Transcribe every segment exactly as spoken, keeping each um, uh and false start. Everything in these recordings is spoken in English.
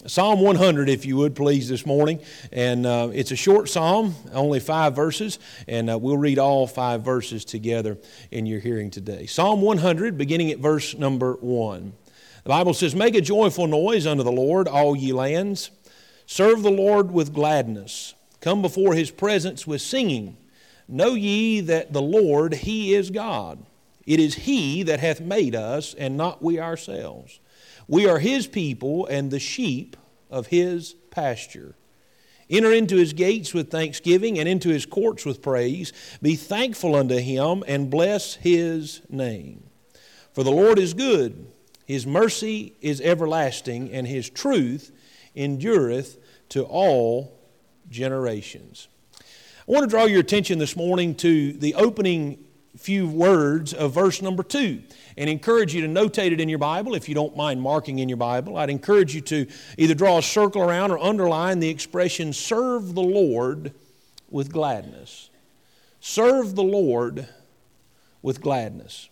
Psalm one hundred, if you would, please, this morning. And uh, it's a short psalm, only five verses, and uh, we'll read all five verses together in your hearing today. Psalm one hundred, beginning at verse number one. The Bible says, "Make a joyful noise unto the Lord, all ye lands. Serve the Lord with gladness. Come before his presence with singing. Know ye that the Lord, he is God. It is he that hath made us, and not we ourselves. We are his people and the sheep of his pasture. Enter into his gates with thanksgiving and into his courts with praise. Be thankful unto him and bless his name. For the Lord is good. His mercy is everlasting, and his truth endureth to all generations." I want to draw your attention this morning to the opening few words of verse number two, and encourage you to notate it in your Bible. If you don't mind marking in your Bible, I'd encourage you to either draw a circle around or underline the expression, "serve the Lord with gladness." Serve the Lord with gladness.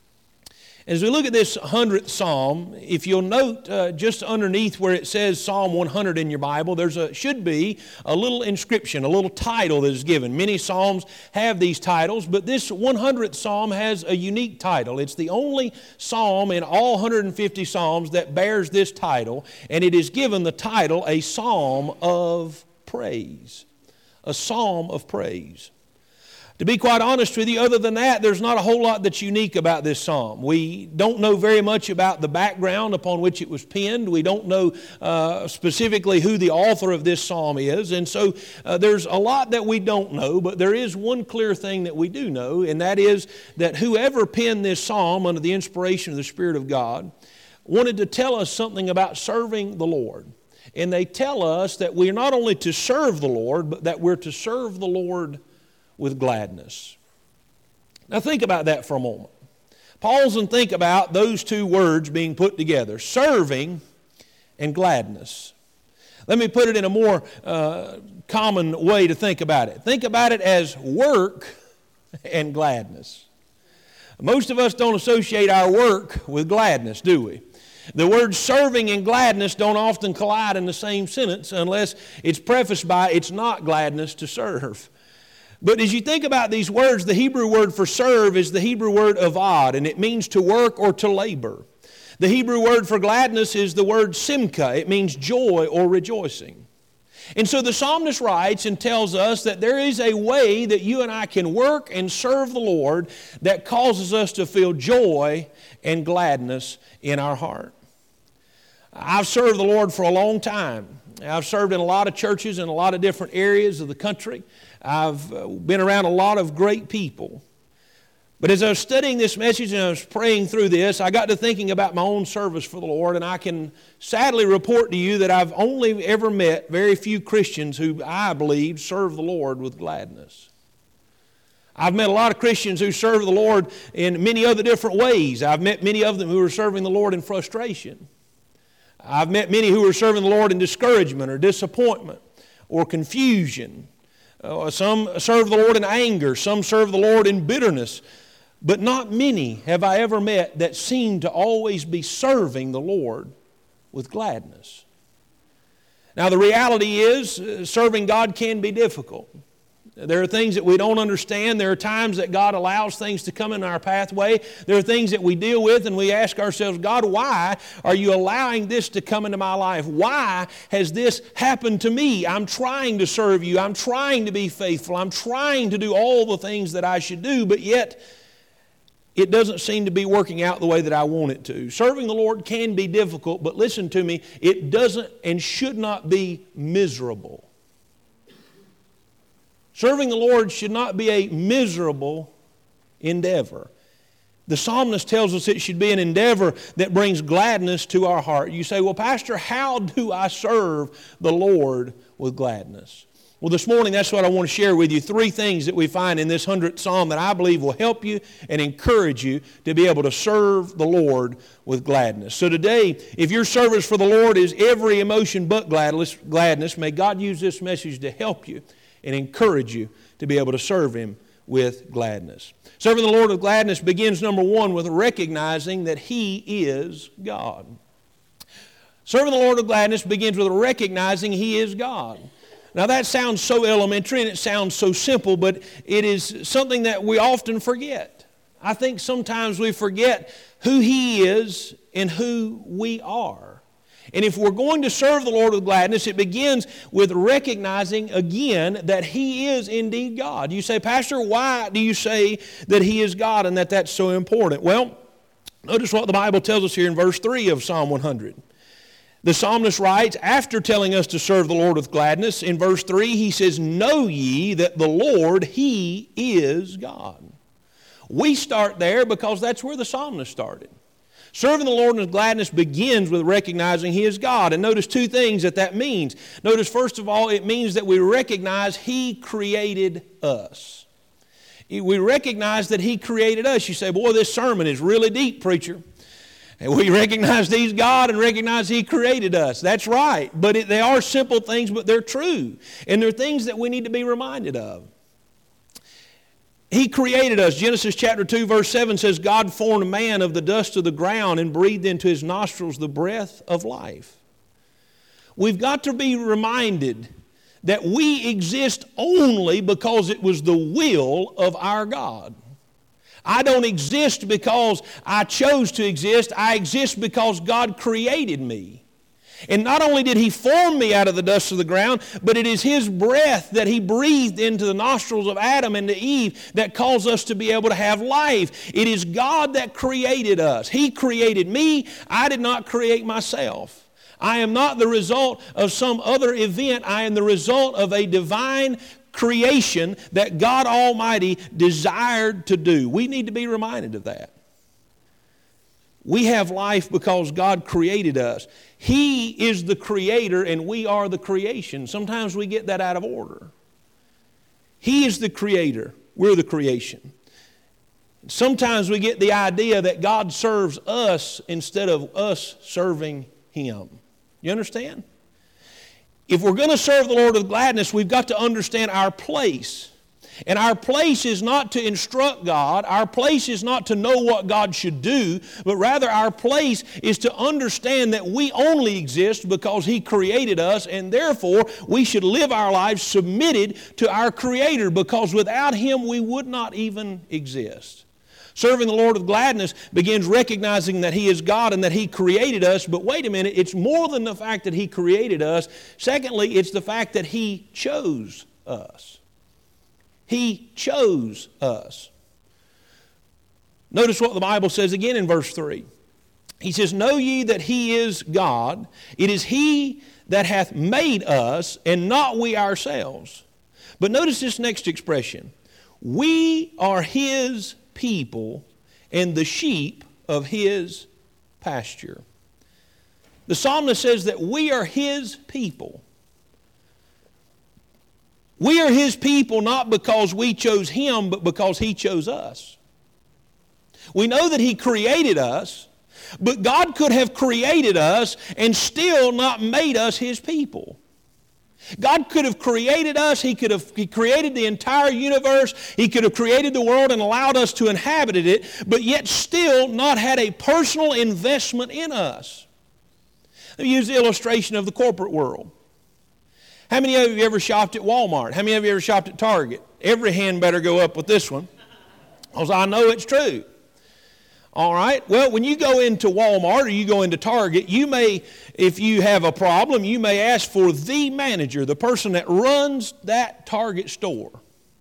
As we look at this hundredth psalm, if you'll note uh, just underneath where it says Psalm one hundred in your Bible, there's a should be a little inscription, a little title that is given. Many psalms have these titles, but this one hundredth psalm has a unique title. It's the only psalm in all one hundred fifty psalms that bears this title, and it is given the title, a psalm of praise. A psalm of praise. To be quite honest with you, other than that, there's not a whole lot that's unique about this psalm. We don't know very much about the background upon which it was penned. We don't know uh, specifically who the author of this psalm is. And so uh, there's a lot that we don't know, but there is one clear thing that we do know, and that is that whoever penned this psalm under the inspiration of the Spirit of God wanted to tell us something about serving the Lord. And they tell us that we're not only to serve the Lord, but that we're to serve the Lord with gladness. Now think about that for a moment. Pause and think about those two words being put together, serving and gladness. Let me put it in a more uh, common way to think about it. Think about it as work and gladness. Most of us don't associate our work with gladness, do we? The words serving and gladness don't often collide in the same sentence unless it's prefaced by it's not gladness to serve. But as you think about these words, the Hebrew word for serve is the Hebrew word avad, and it means to work or to labor. The Hebrew word for gladness is the word simcha. It means joy or rejoicing. And so the psalmist writes and tells us that there is a way that you and I can work and serve the Lord that causes us to feel joy and gladness in our heart. I've served the Lord for a long time. I've served in a lot of churches in a lot of different areas of the country. I've been around a lot of great people. But as I was studying this message and I was praying through this, I got to thinking about my own service for the Lord, and I can sadly report to you that I've only ever met very few Christians who I believe serve the Lord with gladness. I've met a lot of Christians who serve the Lord in many other different ways. I've met many of them who are serving the Lord in frustration. I've met many who are serving the Lord in discouragement or disappointment or confusion. Uh, some serve the Lord in anger. Some serve the Lord in bitterness. But not many have I ever met that seem to always be serving the Lord with gladness. Now the reality is, uh, serving God can be difficult. There are things that we don't understand. There are times that God allows things to come in our pathway. There are things that we deal with and we ask ourselves, God, why are you allowing this to come into my life? Why has this happened to me? I'm trying to serve you. I'm trying to be faithful. I'm trying to do all the things that I should do, but yet it doesn't seem to be working out the way that I want it to. Serving the Lord can be difficult, but listen to me, it doesn't and should not be miserable. Serving the Lord should not be a miserable endeavor. The psalmist tells us it should be an endeavor that brings gladness to our heart. You say, well, Pastor, how do I serve the Lord with gladness? Well, this morning, that's what I want to share with you. Three things that we find in this hundredth Psalm that I believe will help you and encourage you to be able to serve the Lord with gladness. So today, if your service for the Lord is every emotion but gladness, may God use this message to help you and encourage you to be able to serve Him with gladness. Serving the Lord with gladness begins, number one, with recognizing that He is God. Serving the Lord with gladness begins with recognizing He is God. Now that sounds so elementary and it sounds so simple, but it is something that we often forget. I think sometimes we forget who He is and who we are. And if we're going to serve the Lord with gladness, it begins with recognizing again that He is indeed God. You say, Pastor, why do you say that He is God and that that's so important? Well, notice what the Bible tells us here in verse three of Psalm one hundred. The psalmist writes, after telling us to serve the Lord with gladness, in verse three he says, know ye that the Lord, He is God. We start there because that's where the psalmist started. Serving the Lord with gladness begins with recognizing He is God. And notice two things that that means. Notice, first of all, it means that we recognize He created us. We recognize that He created us. You say, boy, this sermon is really deep, preacher. And we recognize He's God and recognize He created us. That's right. But it, they are simple things, but they're true. And they're things that we need to be reminded of. He created us. Genesis chapter two verse seven says, God formed man of the dust of the ground and breathed into his nostrils the breath of life. We've got to be reminded that we exist only because it was the will of our God. I don't exist because I chose to exist. I exist because God created me. And not only did He form me out of the dust of the ground, but it is His breath that He breathed into the nostrils of Adam and to Eve that caused us to be able to have life. It is God that created us. He created me. I did not create myself. I am not the result of some other event. I am the result of a divine creation that God Almighty desired to do. We need to be reminded of that. We have life because God created us. He is the creator and we are the creation. Sometimes we get that out of order. He is the creator. We're the creation. Sometimes we get the idea that God serves us instead of us serving Him. You understand? If we're going to serve the Lord with gladness, we've got to understand our place. And our place is not to instruct God. Our place is not to know what God should do, but rather our place is to understand that we only exist because He created us, and therefore we should live our lives submitted to our Creator, because without Him we would not even exist. Serving the Lord with gladness begins recognizing that He is God and that He created us. But wait a minute, it's more than the fact that He created us. Secondly, it's the fact that He chose us. He chose us. Notice what the Bible says again in verse three. He says, know ye that He is God. It is He that hath made us, and not we ourselves. But notice this next expression. We are His people and the sheep of His pasture. The psalmist says that we are His people. We are His people not because we chose Him, but because He chose us. We know that He created us, but God could have created us and still not made us His people. God could have created us. He could have he created the entire universe. He could have created the world and allowed us to inhabit it, but yet still not had a personal investment in us. Let me use the illustration of the corporate world. How many of you ever shopped at Walmart? How many of you ever shopped at Target? Every hand better go up with this one, because I know it's true. All right? Well, when you go into Walmart or you go into Target, you may, if you have a problem, you may ask for the manager, the person that runs that Target store.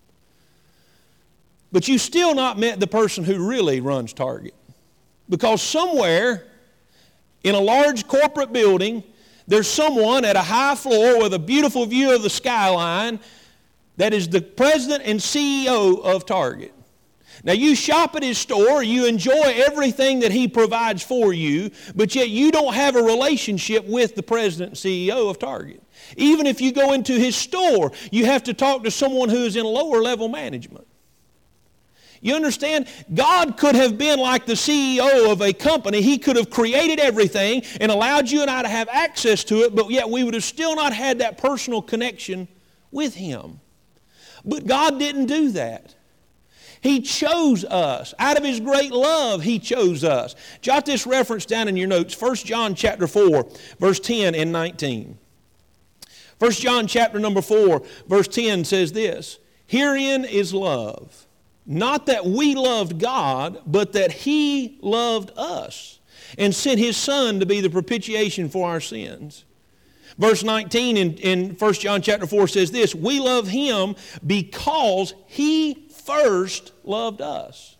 But you still not met the person who really runs Target. Because somewhere in a large corporate building, there's someone at a high floor with a beautiful view of the skyline that is the president and C E O of Target. Now, you shop at his store, you enjoy everything that he provides for you, but yet you don't have a relationship with the president and C E O of Target. Even if you go into his store, you have to talk to someone who is in lower level management. You understand? God could have been like the C E O of a company. He could have created everything and allowed you and I to have access to it, but yet we would have still not had that personal connection with Him. But God didn't do that. He chose us. Out of His great love, He chose us. Jot this reference down in your notes. First John chapter four, verse ten and nineteen. First John chapter number four, verse ten says this, "Herein is love, not that we loved God, but that He loved us, and sent His Son to be the propitiation for our sins." Verse nineteen in, in First John chapter four says this, "We love Him because He first loved us."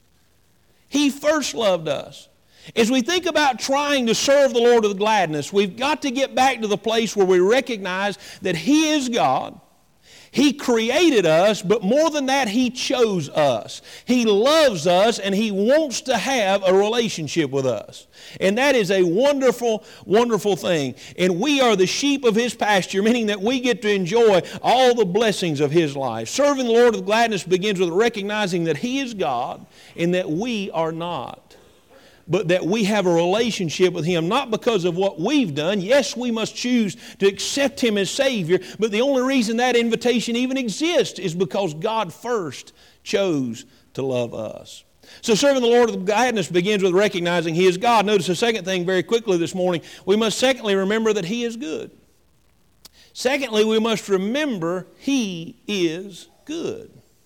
He first loved us. As we think about trying to serve the Lord with gladness, we've got to get back to the place where we recognize that He is God. He created us, but more than that, He chose us. He loves us, and He wants to have a relationship with us. And that is a wonderful, wonderful thing. And we are the sheep of His pasture, meaning that we get to enjoy all the blessings of His life. Serving the Lord with gladness begins with recognizing that He is God and that we are not. But that we have a relationship with Him, not because of what we've done. Yes, we must choose to accept Him as Savior, but the only reason that invitation even exists is because God first chose to love us. So serving the Lord with gladness begins with recognizing He is God. Notice the second thing very quickly this morning. We must secondly remember that He is good. Secondly, we must remember He is good.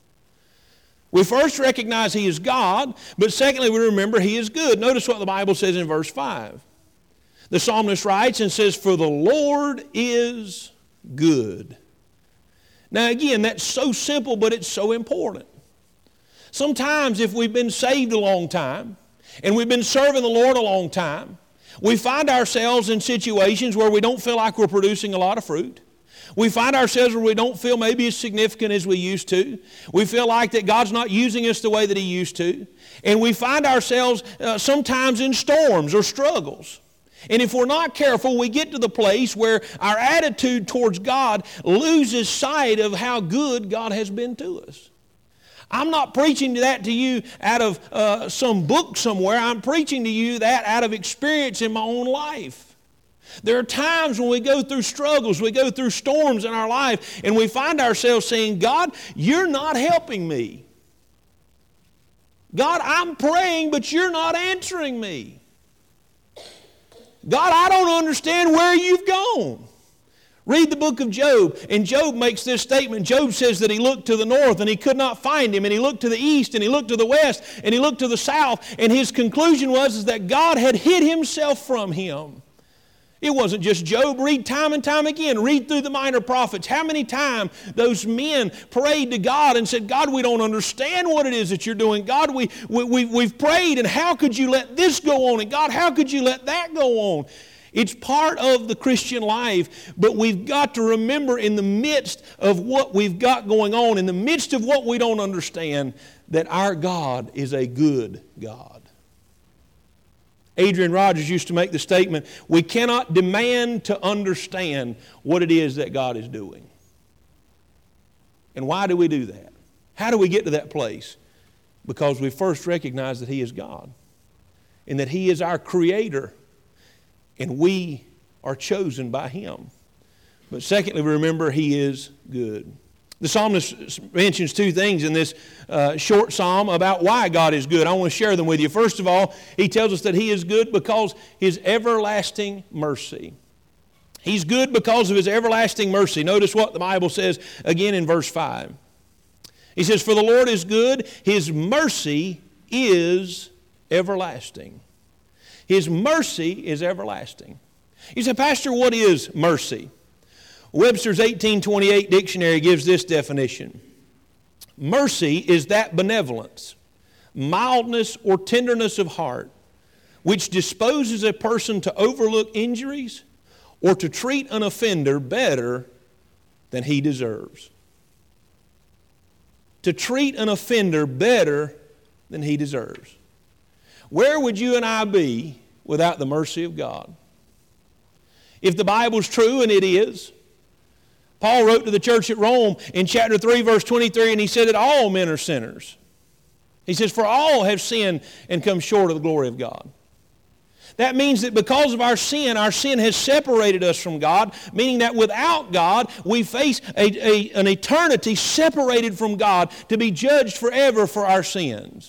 We first recognize He is God, but secondly, we remember He is good. Notice what the Bible says in verse five. The psalmist writes and says, "For the Lord is good." Now again, that's so simple, but it's so important. Sometimes if we've been saved a long time, and we've been serving the Lord a long time, we find ourselves in situations where we don't feel like we're producing a lot of fruit. We find ourselves where we don't feel maybe as significant as we used to. We feel like that God's not using us the way that He used to. And we find ourselves uh, sometimes in storms or struggles. And if we're not careful, we get to the place where our attitude towards God loses sight of how good God has been to us. I'm not preaching that to you out of uh, some book somewhere. I'm preaching to you that out of experience in my own life. There are times when we go through struggles, we go through storms in our life, and we find ourselves saying, "God, You're not helping me. God, I'm praying, but You're not answering me. God, I don't understand where You've gone." Read the book of Job, and Job makes this statement. Job says that he looked to the north and he could not find Him, and he looked to the east and he looked to the west and he looked to the south, and his conclusion was is that God had hid Himself from him. It wasn't just Job. Read time and time again. Read through the minor prophets. How many times those men prayed to God and said, "God, we don't understand what it is that You're doing. God, we, we, we, we've prayed, and how could You let this go on? And God, how could You let that go on?" It's part of the Christian life, but we've got to remember in the midst of what we've got going on, in the midst of what we don't understand, that our God is a good God. Adrian Rogers used to make the statement, we cannot demand to understand what it is that God is doing. And why do we do that? How do we get to that place? Because we first recognize that He is God and that He is our Creator and we are chosen by Him. But secondly, remember He is good. The psalmist mentions two things in this uh, short psalm about why God is good. I want to share them with you. First of all, he tells us that He is good because His everlasting mercy. He's good because of His everlasting mercy. Notice what the Bible says again in verse five. He says, "For the Lord is good, His mercy is everlasting." His mercy is everlasting. You say, "Pastor, what is mercy?" Webster's eighteen twenty-eight dictionary gives this definition. Mercy is that benevolence, mildness, or tenderness of heart which disposes a person to overlook injuries or to treat an offender better than he deserves. To treat an offender better than he deserves. Where would you and I be without the mercy of God? If the Bible's true, and it is, Paul wrote to the church at Rome in chapter three, verse twenty-three, and he said that all men are sinners. He says, "For all have sinned and come short of the glory of God." That means that because of our sin, our sin has separated us from God, meaning that without God, we face a, a, an eternity separated from God to be judged forever for our sins.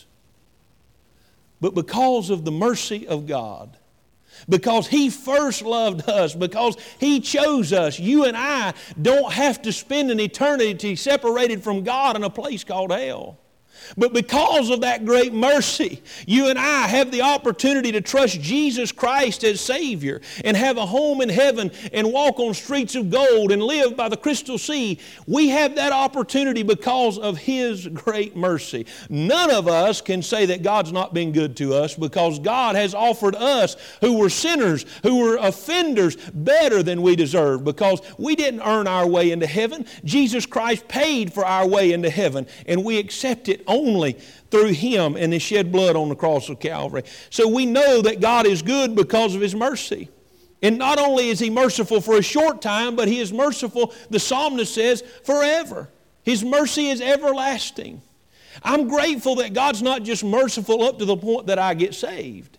But because of the mercy of God, because He first loved us, because He chose us, you and I don't have to spend an eternity separated from God in a place called hell. But because of that great mercy, you and I have the opportunity to trust Jesus Christ as Savior and have a home in heaven and walk on streets of gold and live by the crystal sea. We have that opportunity because of His great mercy. None of us can say that God's not been good to us, because God has offered us, who were sinners, who were offenders, better than we deserve, because we didn't earn our way into heaven. Jesus Christ paid for our way into heaven, and we accept it only through Him and His shed blood on the cross of Calvary. So we know that God is good because of His mercy. And not only is He merciful for a short time, but He is merciful, the psalmist says, forever. His mercy is everlasting. I'm grateful that God's not just merciful up to the point that I get saved.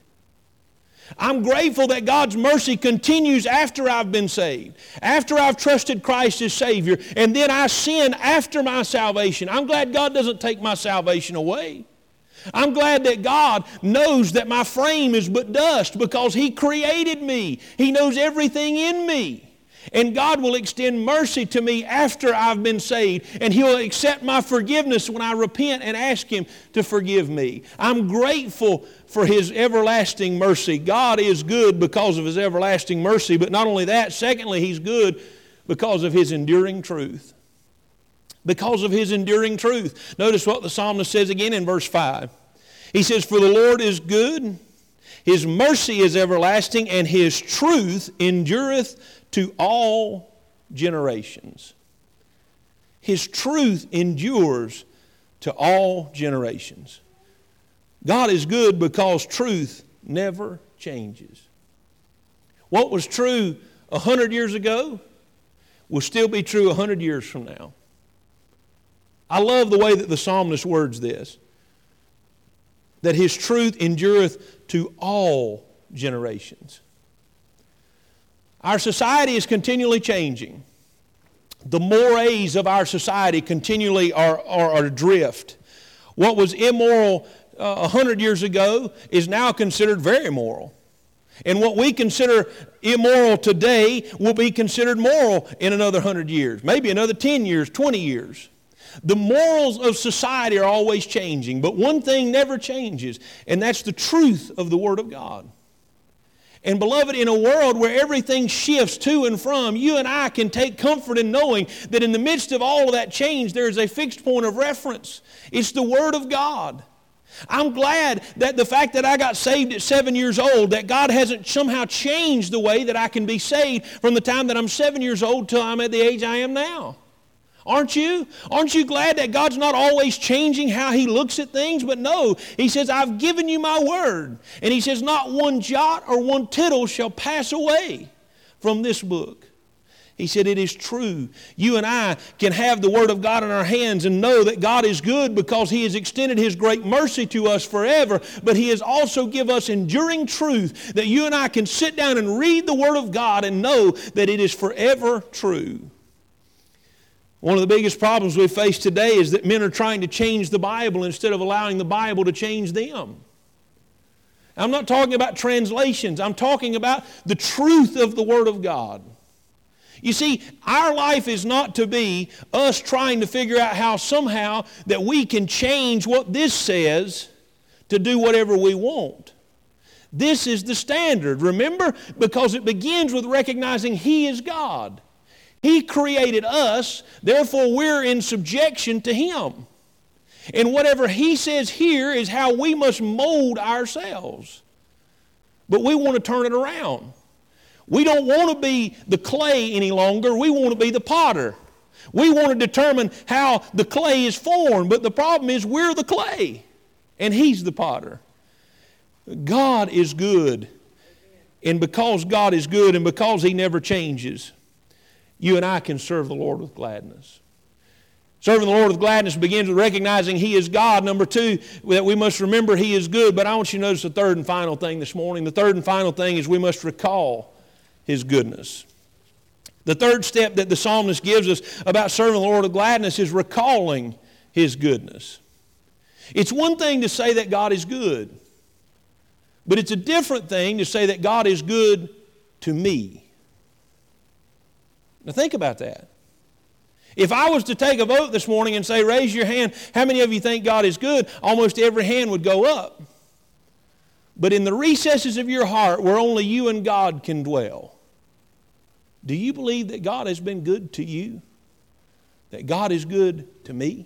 I'm grateful that God's mercy continues after I've been saved, after I've trusted Christ as Savior, and then I sin after my salvation. I'm glad God doesn't take my salvation away. I'm glad that God knows that my frame is but dust because He created me. He knows everything in me. And God will extend mercy to me after I've been saved, and He'll accept my forgiveness when I repent and ask Him to forgive me. I'm grateful for His everlasting mercy. God is good because of His everlasting mercy, but not only that, secondly, He's good because of His enduring truth. Because of His enduring truth. Notice what the psalmist says again in verse five. He says, "For the Lord is good, His mercy is everlasting, and His truth endureth to all generations." His truth endures to all generations. God is good because truth never changes. What was true a hundred years ago will still be true a hundred years from now. I love the way that the psalmist words this, that His truth endureth to all generations. Our society is continually changing. The mores of our society continually are, are, are adrift. What was immoral uh, a hundred years ago is now considered very moral. And what we consider immoral today will be considered moral in another hundred years, maybe another ten years, twenty years. The morals of society are always changing, but one thing never changes, and that's the truth of the Word of God. And beloved, in a world where everything shifts to and from, you and I can take comfort in knowing that in the midst of all of that change, there is a fixed point of reference. It's the Word of God. I'm glad that the fact that I got saved at seven years old, that God hasn't somehow changed the way that I can be saved from the time that I'm seven years old till I'm at the age I am now. Aren't you? Aren't you glad that God's not always changing how He looks at things? But no, He says, I've given you my word. And He says, not one jot or one tittle shall pass away from this book. He said, it is true. You and I can have the Word of God in our hands and know that God is good because He has extended His great mercy to us forever, but He has also given us enduring truth that you and I can sit down and read the Word of God and know that it is forever true. One of the biggest problems we face today is that men are trying to change the Bible instead of allowing the Bible to change them. I'm not talking about translations. I'm talking about the truth of the Word of God. You see, our life is not to be us trying to figure out how somehow that we can change what this says to do whatever we want. This is the standard, remember? Because it begins with recognizing He is God. He created us, therefore we're in subjection to Him. And whatever He says here is how we must mold ourselves. But we want to turn it around. We don't want to be the clay any longer. We want to be the potter. We want to determine how the clay is formed, but the problem is we're the clay and He's the potter. God is good. And because God is good and because He never changes, you and I can serve the Lord with gladness. Serving the Lord with gladness begins with recognizing He is God. Number two, that we must remember He is good. But I want you to notice the third and final thing this morning. The third and final thing is we must recall His goodness. The third step that the psalmist gives us about serving the Lord with gladness is recalling His goodness. It's one thing to say that God is good, but it's a different thing to say that God is good to me. Now think about that. If I was to take a vote this morning and say, raise your hand, how many of you think God is good? Almost every hand would go up. But in the recesses of your heart, where only you and God can dwell, do you believe that God has been good to you? That God is good to me?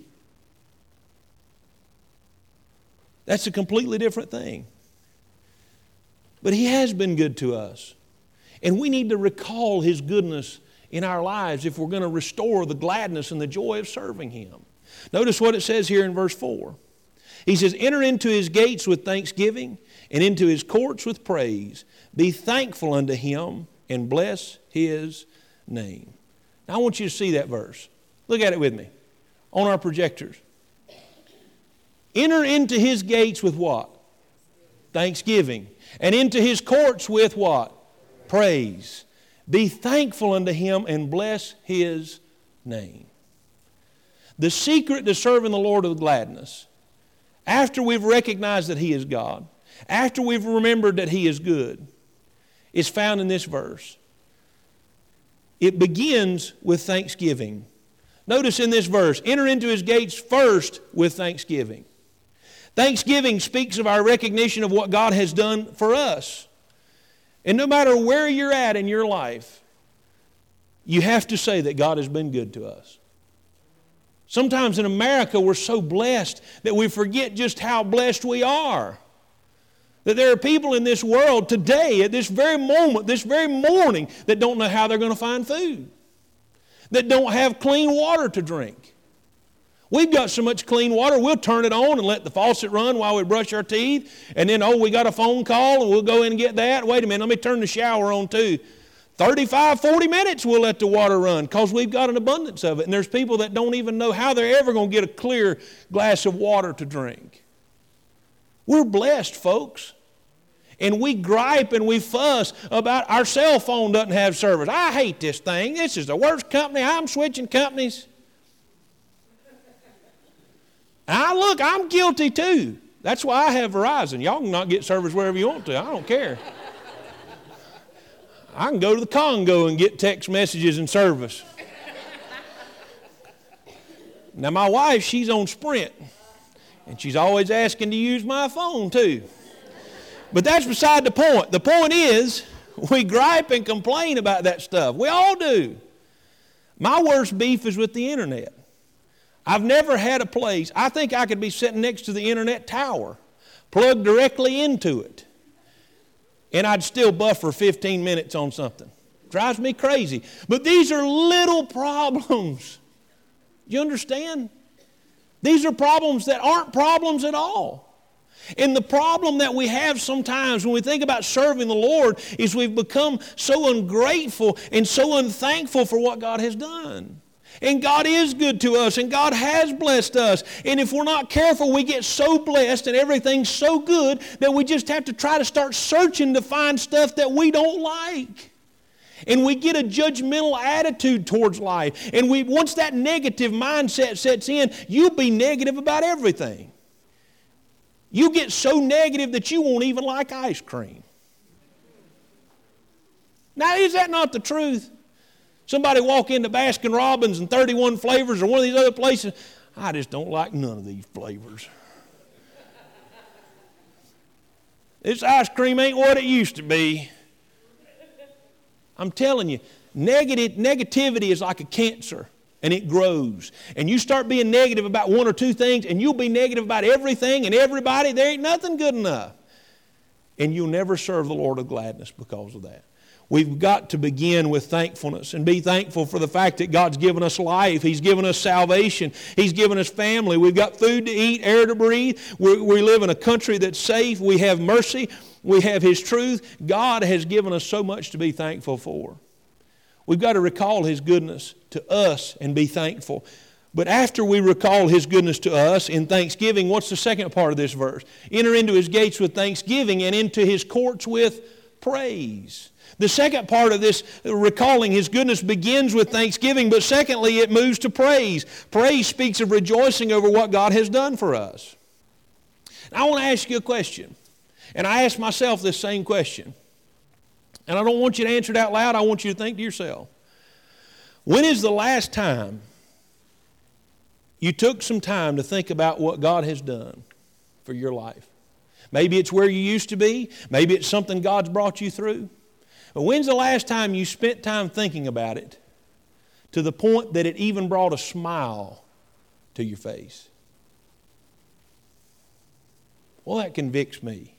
That's a completely different thing. But He has been good to us. And we need to recall His goodness in our lives if we're going to restore the gladness and the joy of serving Him. Notice what it says here in verse four. He says, enter into His gates with thanksgiving and into His courts with praise. Be thankful unto Him and bless His name. Now I want you to see that verse. Look at it with me on our projectors. Enter into His gates with what? Thanksgiving. And into His courts with what? Praise. Be thankful unto Him and bless His name. The secret to serving the Lord with gladness, after we've recognized that He is God, after we've remembered that He is good, is found in this verse. It begins with thanksgiving. Notice in this verse, enter into His gates first with thanksgiving. Thanksgiving speaks of our recognition of what God has done for us. And no matter where you're at in your life, you have to say that God has been good to us. Sometimes in America we're so blessed that we forget just how blessed we are. That there are people in this world today, at this very moment, this very morning, that don't know how they're going to find food. That don't have clean water to drink. We've got so much clean water, we'll turn it on and let the faucet run while we brush our teeth. And then, oh, we got a phone call and we'll go in and get that. Wait a minute, let me turn the shower on too. thirty-five, forty minutes we'll let the water run because we've got an abundance of it. And there's people that don't even know how they're ever going to get a clear glass of water to drink. We're blessed, folks. And we gripe and we fuss about our cell phone doesn't have service. I hate this thing. This is the worst company. I'm switching companies. I look, I'm guilty too. That's why I have Verizon. Y'all can not get service wherever you want to. I don't care. I can go to the Congo and get text messages and service. Now my wife, she's on Sprint. And she's always asking to use my phone too. But that's beside the point. The point is, we gripe and complain about that stuff. We all do. My worst beef is with the internet. I've never had a place, I think I could be sitting next to the internet tower, plugged directly into it, and I'd still buffer fifteen minutes on something. Drives me crazy. But these are little problems. You understand? These are problems that aren't problems at all. And the problem that we have sometimes when we think about serving the Lord is we've become so ungrateful and so unthankful for what God has done. And God is good to us, and God has blessed us. And if we're not careful, we get so blessed and everything's so good that we just have to try to start searching to find stuff that we don't like. And we get a judgmental attitude towards life. And we once that negative mindset sets in, you'll be negative about everything. You get so negative that you won't even like ice cream. Now, is that not the truth? Somebody walk into Baskin Robbins and thirty-one Flavors or one of these other places, I just don't like none of these flavors. This ice cream ain't what it used to be. I'm telling you, negative, negativity is like a cancer, and it grows. And you start being negative about one or two things, and you'll be negative about everything and everybody. There ain't nothing good enough. And you'll never serve the Lord with gladness because of that. We've got to begin with thankfulness and be thankful for the fact that God's given us life. He's given us salvation. He's given us family. We've got food to eat, air to breathe. We, we live in a country that's safe. We have mercy. We have His truth. God has given us so much to be thankful for. We've got to recall His goodness to us and be thankful. But after we recall His goodness to us in thanksgiving, what's the second part of this verse? Enter into His gates with thanksgiving and into His courts with praise. The second part of this recalling His goodness begins with thanksgiving, but secondly, it moves to praise. Praise speaks of rejoicing over what God has done for us. Now, I want to ask you a question, and I ask myself this same question, and I don't want you to answer it out loud. I want you to think to yourself, when is the last time you took some time to think about what God has done for your life? Maybe it's where you used to be. Maybe it's something God's brought you through. But when's the last time you spent time thinking about it to the point that it even brought a smile to your face? Well, that convicts me.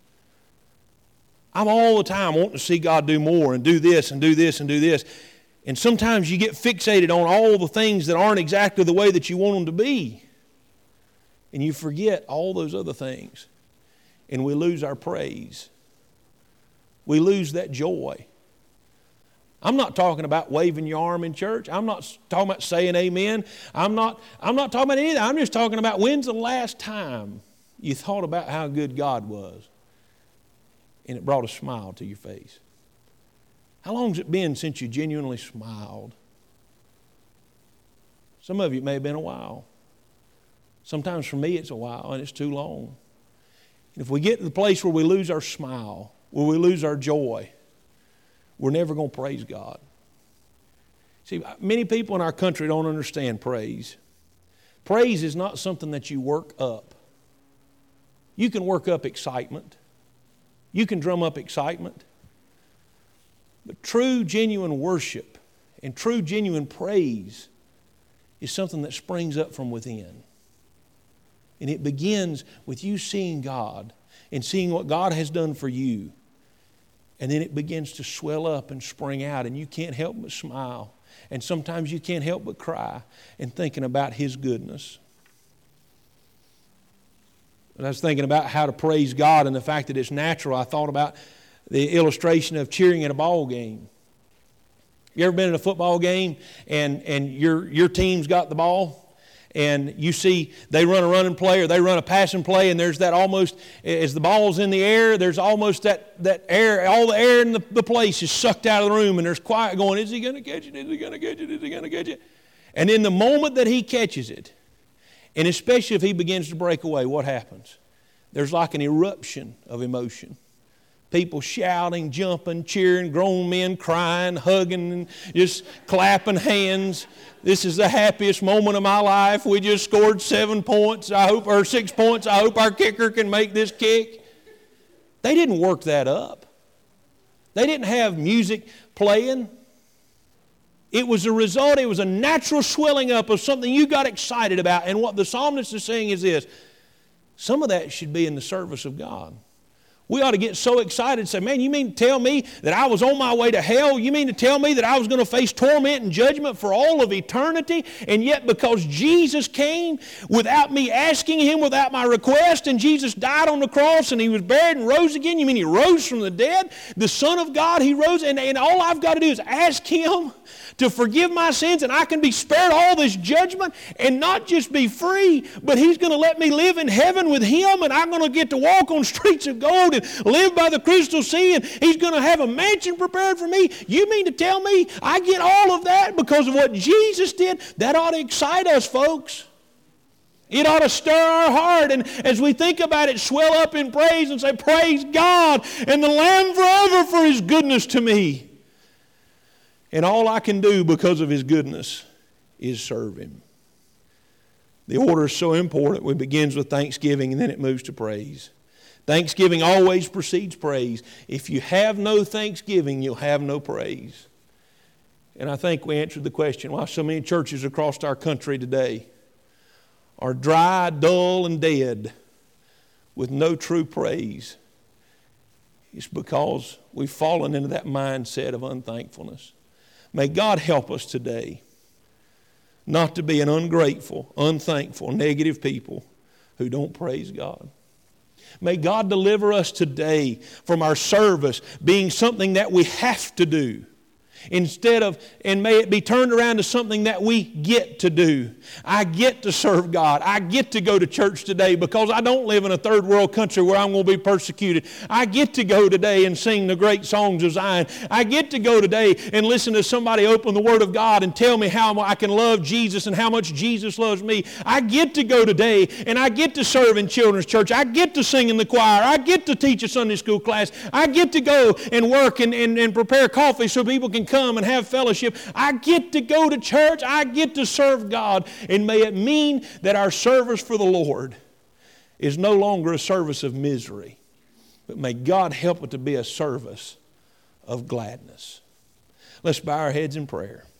I'm all the time wanting to see God do more and do this and do this and do this. And sometimes you get fixated on all the things that aren't exactly the way that you want them to be. And you forget all those other things. And we lose our praise. We lose that joy. I'm not talking about waving your arm in church. I'm not talking about saying amen. I'm not, I'm not talking about any of that. I'm just talking about when's the last time you thought about how good God was and it brought a smile to your face. How long has it been since you genuinely smiled? Some of you it may have been a while. Sometimes for me it's a while and it's too long. And if we get to the place where we lose our smile, where we lose our joy, we're never going to praise God. See, many people in our country don't understand praise. Praise is not something that you work up. You can work up excitement. You can drum up excitement. But true, genuine worship and true, genuine praise is something that springs up from within. And it begins with you seeing God and seeing what God has done for you. And then it begins to swell up and spring out, and you can't help but smile. And sometimes you can't help but cry and thinking about His goodness. When I was thinking about how to praise God and the fact that it's natural, I thought about the illustration of cheering at a ball game. You ever been in a football game and, and your, your team's got the ball? And you see they run a running play or they run a passing play, and there's that almost, as the ball's in the air, there's almost that, that air, all the air in the, the place is sucked out of the room, and there's quiet going, is he going to catch it? Is he going to catch it? Is he going to catch it? And in the moment that he catches it, and especially if he begins to break away, what happens? There's like an eruption of emotion. People shouting, jumping, cheering, grown men crying, hugging, and just clapping hands. This is the happiest moment of my life. We just scored seven points, I hope, or six points. I hope our kicker can make this kick. They didn't work that up. They didn't have music playing. It was a result, it was a natural swelling up of something you got excited about. And what the psalmist is saying is this: some of that should be in the service of God. We ought to get so excited and say, man, you mean to tell me that I was on my way to hell? You mean to tell me that I was going to face torment and judgment for all of eternity? And yet because Jesus came without me asking Him, without my request, and Jesus died on the cross and He was buried and rose again, you mean He rose from the dead? The Son of God, He rose, and, and all I've got to do is ask Him to forgive my sins, and I can be spared all this judgment and not just be free, but He's going to let me live in heaven with Him, and I'm going to get to walk on streets of gold and live by the crystal sea, and He's going to have a mansion prepared for me. You mean to tell me I get all of that because of what Jesus did? That ought to excite us, folks. It ought to stir our heart, and as we think about it, swell up in praise and say, praise God and the Lamb forever for His goodness to me. And all I can do because of His goodness is serve Him. The order is so important. It begins with thanksgiving and then it moves to praise. Thanksgiving always precedes praise. If you have no thanksgiving, you'll have no praise. And I think we answered the question why so many churches across our country today are dry, dull, and dead with no true praise. It's because we've fallen into that mindset of unthankfulness. May God help us today not to be an ungrateful, unthankful, negative people who don't praise God. May God deliver us today from our service being something that we have to do Instead of, and may it be turned around to something that we get to do. I get to serve God. I get to go to church today because I don't live in a third world country where I'm going to be persecuted. I get to go today and sing the great songs of Zion. I get to go today and listen to somebody open the Word of God and tell me how I can love Jesus and how much Jesus loves me. I get to go today and I get to serve in children's church. I get to sing in the choir. I get to teach a Sunday school class. I get to go and work and, and, and prepare coffee so people can come and have fellowship. I get to go to church. I get to serve God. And may it mean that our service for the Lord is no longer a service of misery, but may God help it to be a service of gladness. Let's bow our heads in prayer.